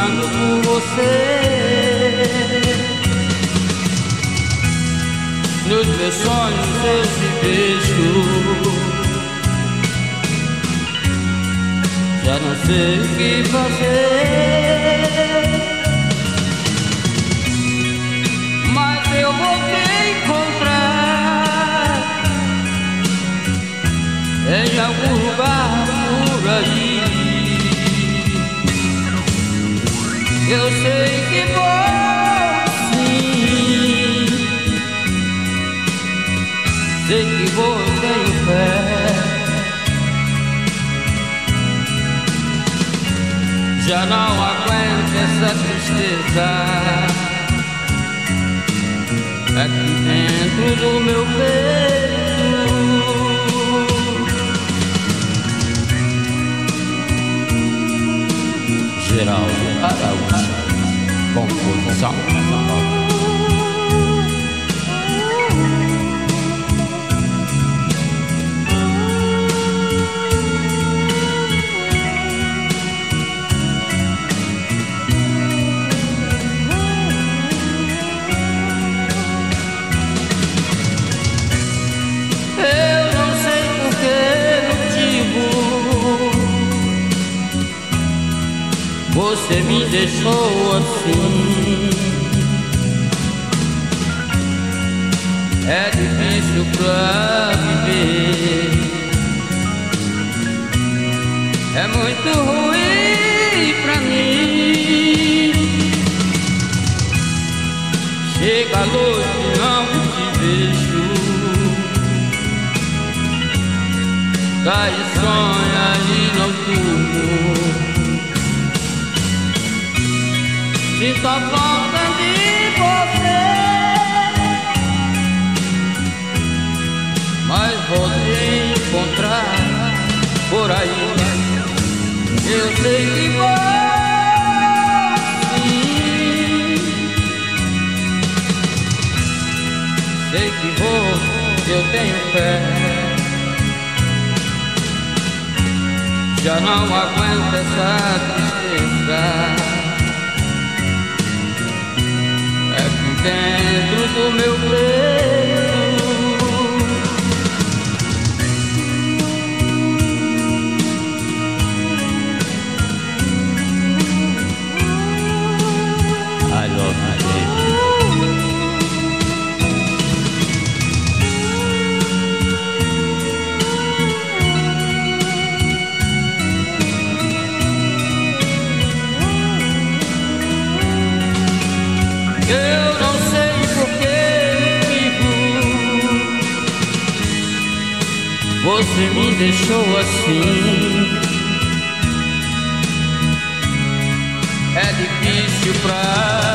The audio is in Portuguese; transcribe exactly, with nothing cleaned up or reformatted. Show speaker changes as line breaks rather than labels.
chorando por você. Nos meus sonhos eu te vejo, já não sei o que fazer, mas eu vou te encontrar em algum lugar por aí. Eu sei que vou sim, sei que vou, tenho fé. Já não aguento essa tristeza aqui dentro do meu peito. Geraldo Araújo, composição. Você me deixou assim, é difícil pra viver, é muito ruim pra mim. Chega a noite e não te vejo, cai e sonha e não durmo. Sinto a falta de você, mas vou te encontrar por aí. Eu sei que vou sim, sei que vou, eu tenho fé. Já não aguento essa tristeza dentro do meu peito. I love you, baby. Eu não sei porque você me deixou assim, é difícil pra